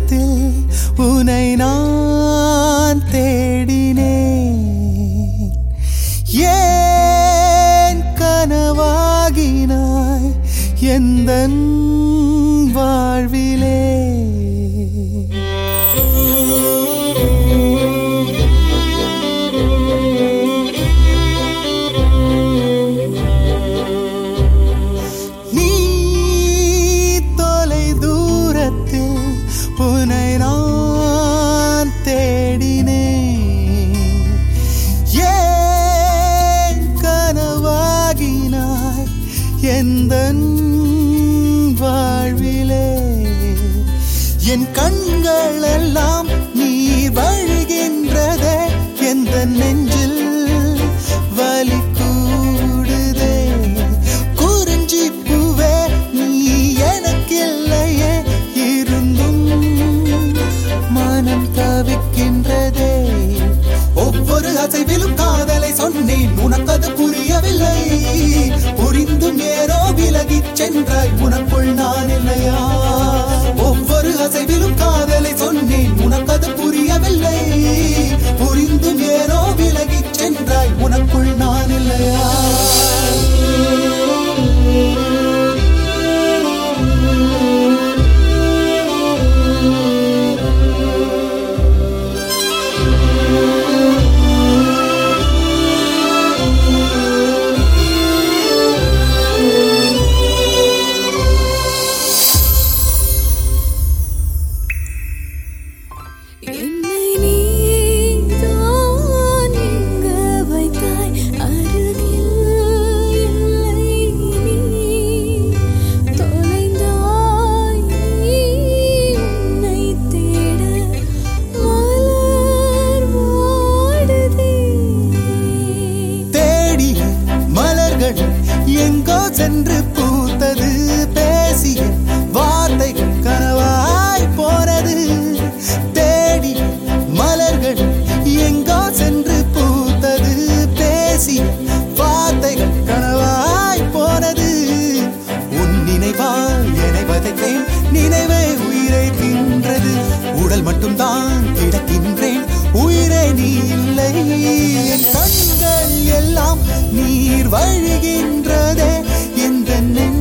தூரத்தில் உனை நான் தேடினேன். ஏன் கனவாகினாய் எந்தன் வாழ்விலே? நீ தொலை தூரத்தில் உனை நான் தேடினேன். ஏன் கனவாகினாய் எந்தன் வாழ்விலே? என் கண்கள் எல்லாம் நீர் வழிகின்றதே, எந்த நெஞ்சில் வலி கூடுதே. குறிஞ்சி பூவே நீ எனக்கில்லையே, இருந்தும் மனம் தவிக்கின்றதே. ஒவ்வொரு அசைவிலும் காதலை சொன்னேன், உனக்கது புரியவில்லை. புரிந்தும் ஏனோ விலகிச் சென்றாய், உனக்குள் நான் இல்லையா? ஒவ்வொரு அசைவிலும் காதலை சொன்னேன், உனக்கது புரியவில்லை. புரிந்தும் ஏனோ விலகிச் சென்றாய், உனக்குள் நான் இல்லையா? என்னை நீதான் எங்க வைத்தாய், அருகில் இல்லை நீ. தொலைந்தாய் நீ, உன்னை தேட மலர் வாடுதே. தேடிய மலர்கள் எங்கோ சென்று பூத்தது, பேசிய வார்த்தைகள் கனவாய் போனது. தேடிய மலர்கள் எங்கோ சென்று பூத்தது, பேசிய வார்த்தைகள் கனவாய் போனது. உன் நினைவால் என்னை வதைத்தேன், நினைவே உயிரை தின்றது. உடல் மட்டும்தான் கிடக்கின்றேன், உயிரே நீ இல்லை. என் கண்கள் எல்லாம் நீர் வழிகின்றதே, எந்த